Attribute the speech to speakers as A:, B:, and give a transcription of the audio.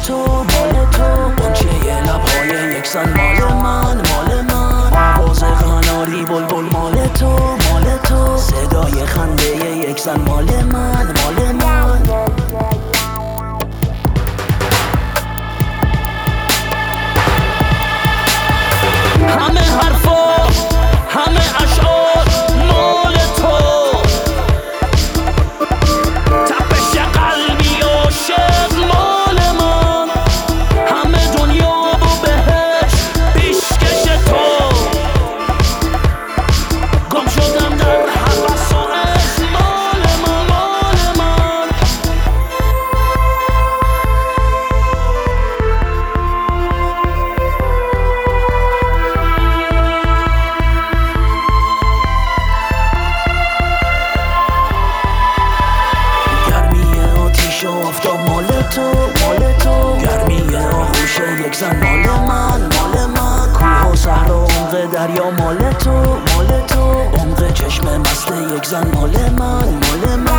A: تو مال تو، قنچه لبهای یک زن مال من مال من، آواز قناری بلبل مال تو مال تو، صدای خنده یک زن مال من مال من. همه حرفا همه اشعار مال تو، تپش قلبی عاشق مال من، همه دنیا و بهش پیشکش تو، گم شدم در هوس و عشق مال من مال من. آفتاب مال تو مال تو، گرمی آغوش یک زن مال من مال من، کوه و صحرا عمق دریا مال تو مال تو، عمق چشم مست یک زن مال من مال من.